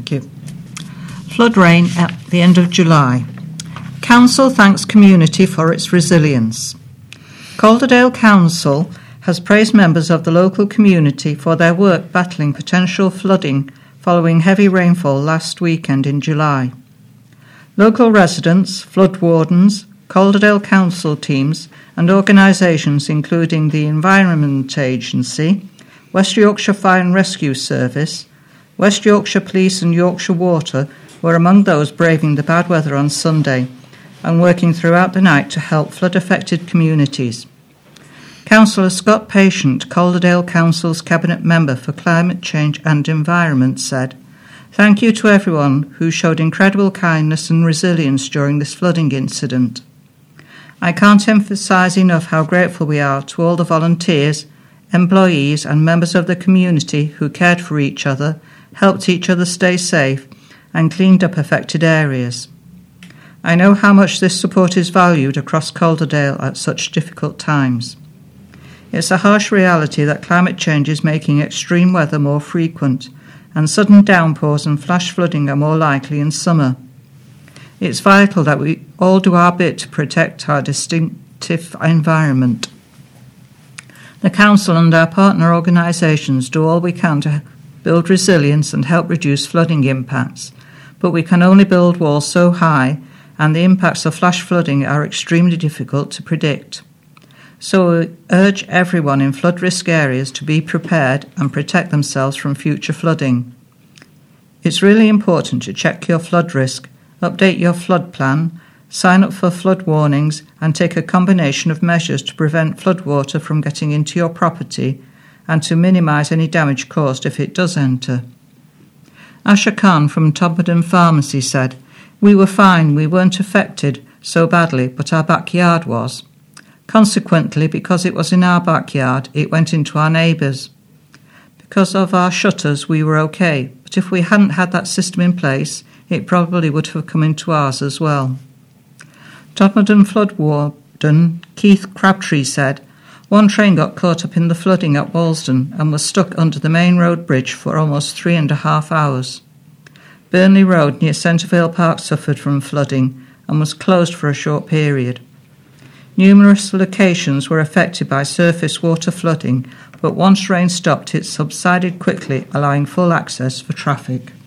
Thank you. Flood rain at the end of July. Council thanks community for its resilience. Calderdale Council has praised members of the local community for their work battling potential flooding following heavy rainfall last weekend in July. Local residents, flood wardens, Calderdale Council teams and organisations including the Environment Agency, West Yorkshire Fire and Rescue Service, West Yorkshire Police and Yorkshire Water were among those braving the bad weather on Sunday and working throughout the night to help flood-affected communities. Councillor Scott Patient, Calderdale Council's Cabinet Member for Climate Change and Environment, said, "Thank you to everyone who showed incredible kindness and resilience during this flooding incident. I can't emphasise enough how grateful we are to all the volunteers, employees and members of the community who cared for each other, helped each other stay safe and cleaned up affected areas. I know how much this support is valued across Calderdale at such difficult times. It's a harsh reality that climate change is making extreme weather more frequent and sudden downpours and flash flooding are more likely in summer. It's vital that we all do our bit to protect our distinctive environment. The Council and our partner organisations do all we can to build resilience and help reduce flooding impacts, but we can only build walls so high and the impacts of flash flooding are extremely difficult to predict. So we urge everyone in flood risk areas to be prepared and protect themselves from future flooding. It's really important to check your flood risk, update your flood plan, sign up for flood warnings and take a combination of measures to prevent floodwater from getting into your property and to minimise any damage caused if it does enter." Asha Khan from Todmorden Pharmacy said, "We were fine, we weren't affected so badly, but our backyard was. Consequently, because it was in our backyard, it went into our neighbours. Because of our shutters, we were okay, but if we hadn't had that system in place, it probably would have come into ours as well." Todmorden Flood Warden Keith Crabtree said, "One train got caught up in the flooding at Walsden and was stuck under the main road bridge for almost 3.5 hours. Burnley Road near Centrevale Park suffered from flooding and was closed for a short period. Numerous locations were affected by surface water flooding, but once rain stopped, it subsided quickly, allowing full access for traffic."